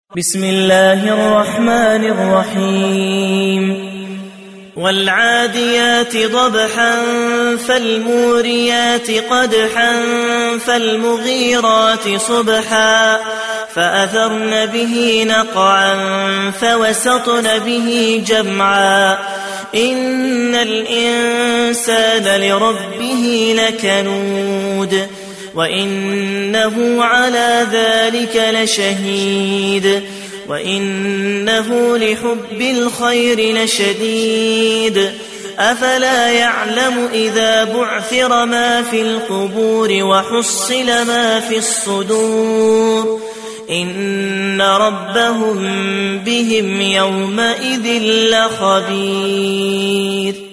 بسم الله الرحمن الرحيم والعاديات ضبحا فالموريات قدحا فالمغيرات صبحا فأثرن به نقعا فوسطن به جمعا إن الإنسان لربه لكنود وإنه على ذلك لشهيد وإنه لحب الخير لشديد أفلا يعلم إذا بعثر ما في القبور وحصل ما في الصدور إن ربهم بهم يومئذ لخبير.